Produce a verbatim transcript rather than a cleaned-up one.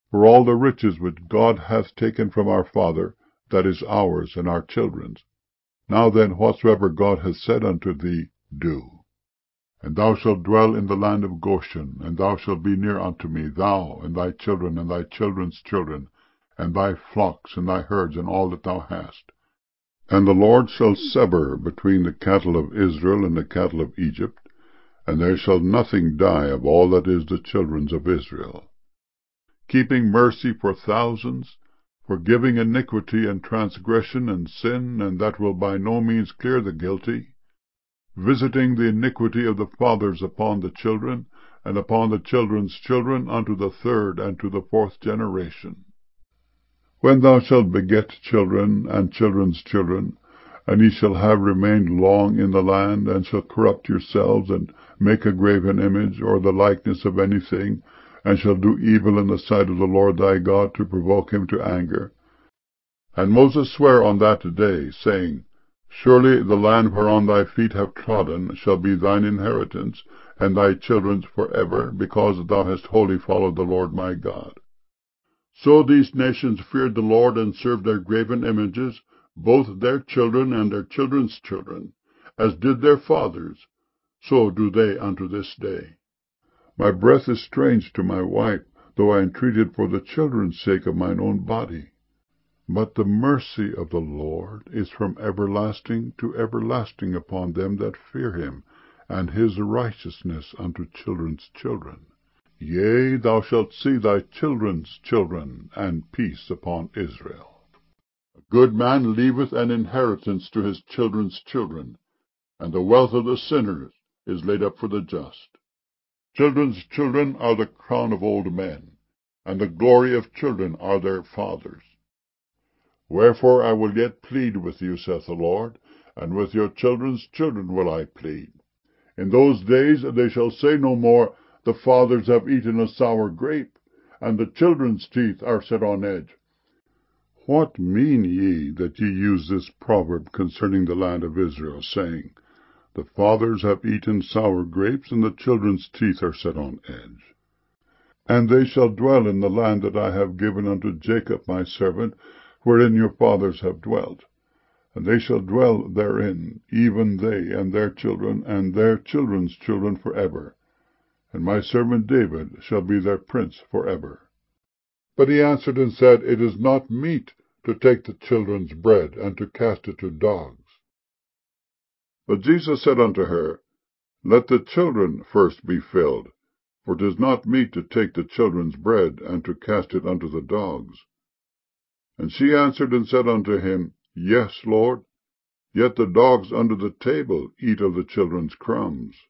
For all the riches which God hath taken from our father, that is ours and our children's. Now then, whatsoever God hath said unto thee, do. And thou shalt dwell in the land of Goshen, and thou shalt be near unto me, thou, and thy children, and thy children's children, and thy flocks, and thy herds, and all that thou hast. And the Lord shall sever between the cattle of Israel and the cattle of Egypt, and there shall nothing die of all that is the children's of Israel. Keeping mercy for thousands, forgiving iniquity and transgression and sin, and that will by no means clear the guilty, visiting the iniquity of the fathers upon the children, and upon the children's children unto the third and to the fourth generation. When thou shalt beget children and children's children, and ye shall have remained long in the land, and shall corrupt yourselves, and make a graven image, or the likeness of anything, and shall do evil in the sight of the Lord thy God, to provoke him to anger. And Moses sware on that day, saying, Surely the land whereon thy feet have trodden shall be thine inheritance, and thy children's for ever, because thou hast wholly followed the Lord my God. So these nations feared the Lord, and served their graven images, both their children and their children's children, as did their fathers, so do they unto this day. My breath is strange to my wife, though I entreated for the children's sake of mine own body. But the mercy of the Lord is from everlasting to everlasting upon them that fear him, and his righteousness unto children's children. Yea, thou shalt see thy children's children, and peace upon Israel. A good man leaveth an inheritance to his children's children, and the wealth of the sinners is laid up for the just. Children's children are the crown of old men, and the glory of children are their fathers. Wherefore I will yet plead with you, saith the Lord, and with your children's children will I plead. In those days they shall say no more, The fathers have eaten a sour grape, and the children's teeth are set on edge. What mean ye that ye use this proverb concerning the land of Israel, saying, The fathers have eaten sour grapes, and the children's teeth are set on edge? And they shall dwell in the land that I have given unto Jacob my servant, wherein your fathers have dwelt. And they shall dwell therein, even they and their children, and their children's children for ever. And my servant David shall be their prince for ever. But he answered and said, It is not meet to take the children's bread, and to cast it to dogs. But Jesus said unto her, Let the children first be filled, for it is not meet to take the children's bread, and to cast it unto the dogs. And she answered and said unto him, Yes, Lord, yet the dogs under the table eat of the children's crumbs.